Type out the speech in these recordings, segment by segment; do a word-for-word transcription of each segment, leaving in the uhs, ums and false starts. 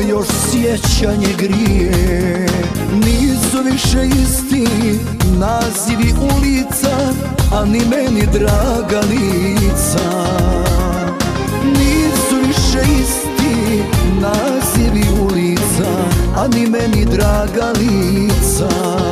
još sjećanje grije. Nisu više isti nazivi ulica, a ni meni draga lica. Nisu više isti nazivi ulica, a ni meni draga lica.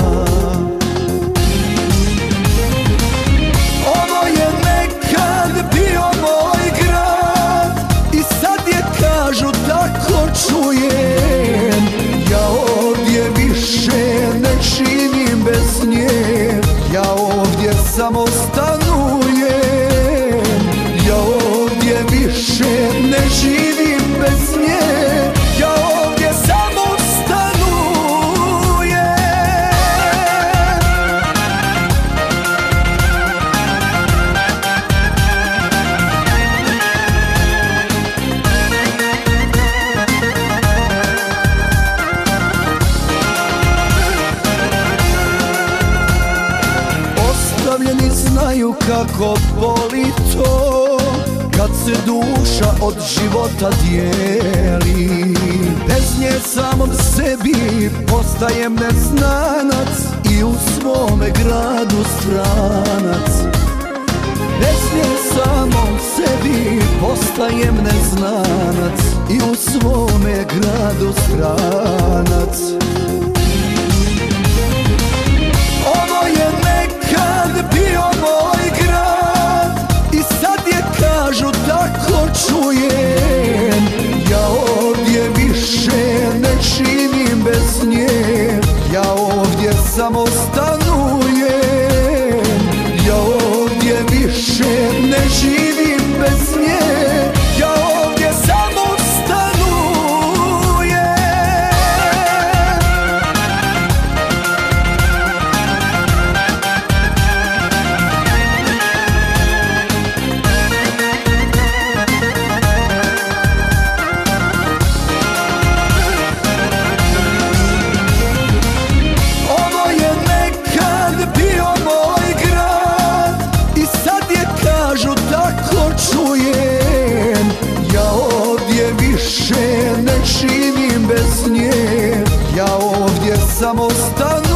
Ovo je nekad bio moj grad i sad je, kažu, tako čujem. Ja ovdje više ne živim bez nje, ja ovdje samo stanujem. Ja ovdje više ne živim bez nje, ja ovdje samo stanujem. Ostavljeni znaju kako boli to kad se duša od života dijeli. Bez nje samom sebi postajem neznanac i u svome gradu stranac. Bez nje samom sebi postajem neznanac i u svome gradu stranac. Ovo je nekad bio moj grad i sad je, kažu, tako čujem. Ja ovdje više ne živim bez nje, ja ovdje samo stanujem. Ja ovdje više ne živim bez nje, ja ovdje samo stanujem. Ovo je nekad bio moj grad i sad je, kažu, tako čujem. Ja ovdje više ne živim bez nje, ja ovdje samo stanujem.